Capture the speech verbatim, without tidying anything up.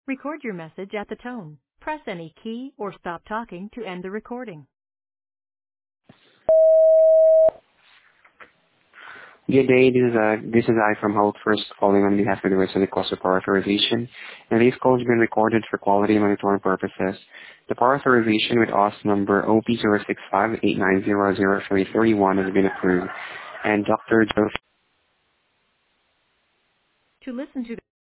Record your message at the tone. Press any key or stop talking to end the recording. Good day. This is uh, this is I from Holt First calling on behalf of the rest of the Cost of Power Authorization. And this call has been recorded for quality and monitoring purposes. The power authorization with O S number O P zero six five eight nine zero zero three three one has been approved. And Doctor Joe To listen to